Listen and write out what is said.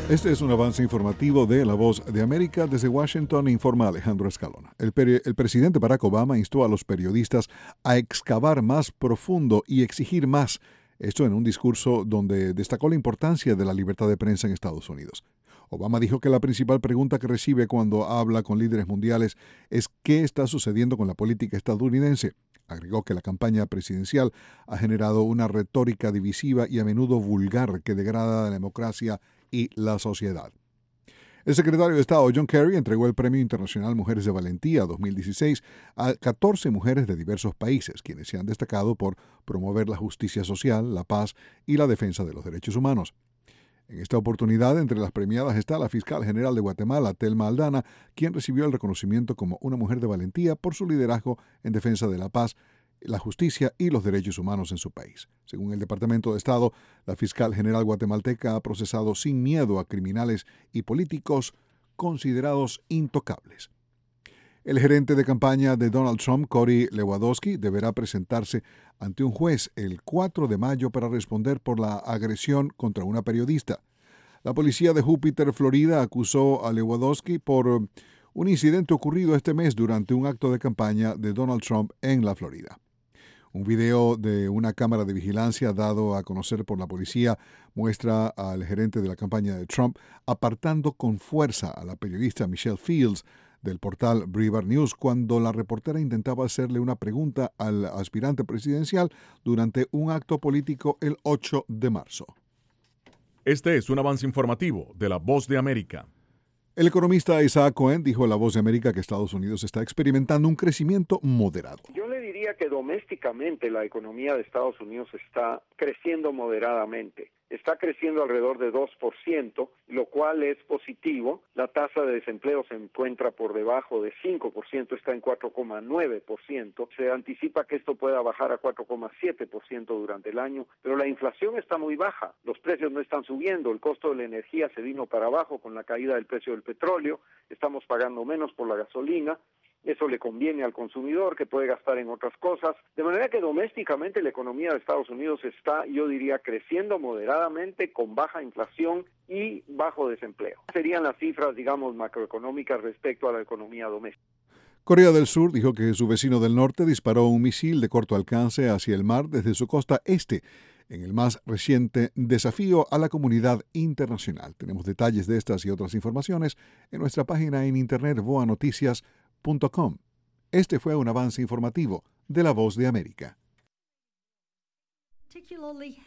Este es un avance informativo de La Voz de América. Desde Washington informa Alejandro Escalona. El presidente Barack Obama instó a los periodistas a excavar más profundo y exigir más. Esto en un discurso donde destacó la importancia de la libertad de prensa en Estados Unidos. Obama dijo que la principal pregunta que recibe cuando habla con líderes mundiales es qué está sucediendo con la política estadounidense. Agregó que la campaña presidencial ha generado una retórica divisiva y a menudo vulgar que degrada la democracia y la sociedad. El secretario de Estado John Kerry entregó el Premio Internacional Mujeres de Valentía 2016 a 14 mujeres de diversos países, quienes se han destacado por promover la justicia social, la paz y la defensa de los derechos humanos. En esta oportunidad, entre las premiadas está la fiscal general de Guatemala, Thelma Aldana, quien recibió el reconocimiento como una mujer de valentía por su liderazgo en defensa de la paz, la justicia y los derechos humanos en su país. Según el Departamento de Estado, la fiscal general guatemalteca ha procesado sin miedo a criminales y políticos considerados intocables. El gerente de campaña de Donald Trump, Cory Lewandowski, deberá presentarse ante un juez el 4 de mayo para responder por la agresión contra una periodista. La policía de Júpiter, Florida, acusó a Lewandowski por un incidente ocurrido este mes durante un acto de campaña de Donald Trump en la Florida. Un video de una cámara de vigilancia dado a conocer por la policía muestra al gerente de la campaña de Trump apartando con fuerza a la periodista Michelle Fields del portal Breitbart News cuando la reportera intentaba hacerle una pregunta al aspirante presidencial durante un acto político el 8 de marzo. Este es un avance informativo de La Voz de América. El economista Isaac Cohen dijo a La Voz de América que Estados Unidos está experimentando un crecimiento moderado. Yo le diría que domésticamente la economía de Estados Unidos está creciendo moderadamente. Está creciendo alrededor de 2%, lo cual es positivo. La tasa de desempleo se encuentra por debajo de 5%, está en 4,9%. Se anticipa que esto pueda bajar a 4,7% durante el año, pero la inflación está muy baja. Los precios no están subiendo, el costo de la energía se vino para abajo con la caída del precio del petróleo, estamos pagando menos por la gasolina. Eso le conviene al consumidor que puede gastar en otras cosas. De manera que domésticamente la economía de Estados Unidos está, yo diría, creciendo moderadamente con baja inflación y bajo desempleo. Serían las cifras, digamos, macroeconómicas respecto a la economía doméstica. Corea del Sur dijo que su vecino del norte disparó un misil de corto alcance hacia el mar desde su costa este, en el más reciente desafío a la comunidad internacional. Tenemos detalles de estas y otras informaciones en nuestra página en internet voanoticias.com. Este fue un avance informativo de La Voz de América.